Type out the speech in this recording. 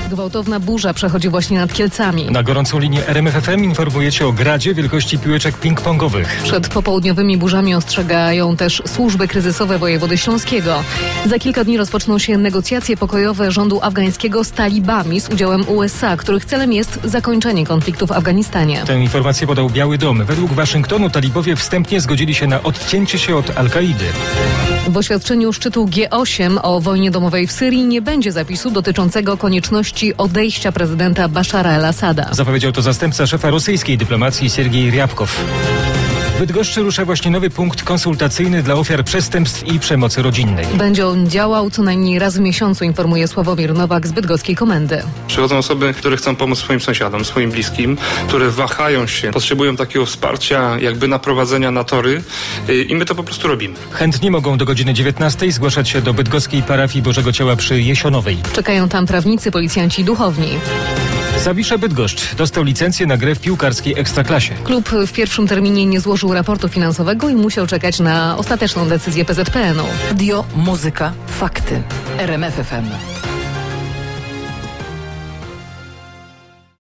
Gwałtowna burza przechodzi właśnie nad Kielcami. Na gorącą linię RMF FM informujecie o gradzie wielkości piłeczek ping-pongowych. Przed popołudniowymi burzami ostrzegają też służby kryzysowe wojewody śląskiego. Za kilka dni rozpoczną się negocjacje pokojowe rządu afgańskiego z talibami z udziałem USA, których celem jest zakończenie konfliktu w Afganistanie. Tę informację podał Biały Dom. Według Waszyngtonu talibowie wstępnie zgodzili się na odcięcie się od Al-Kaidy. W oświadczeniu szczytu G8 o wojnie domowej w Syrii nie będzie zapisu dotyczącego konieczności odejścia prezydenta Bashara al-Assada. Zapowiedział to zastępca szefa rosyjskiej dyplomacji Sergiej Ryabkow. W Bydgoszczy rusza właśnie nowy punkt konsultacyjny dla ofiar przestępstw i przemocy rodzinnej. Będzie on działał co najmniej raz w miesiącu, informuje Sławomir Nowak z bydgoskiej komendy. Przychodzą osoby, które chcą pomóc swoim sąsiadom, swoim bliskim, które wahają się, potrzebują takiego wsparcia, jakby naprowadzenia na tory i my to po prostu robimy. Chętni mogą do godziny 19 zgłaszać się do bydgoskiej parafii Bożego Ciała przy Jesionowej. Czekają tam prawnicy, policjanci i duchowni. Zawisza Bydgoszcz dostał licencję na grę w piłkarskiej Ekstraklasie. Klub w pierwszym terminie nie złożył raportu finansowego i musiał czekać na ostateczną decyzję PZPN-u. Radio, muzyka, fakty. RMF FM.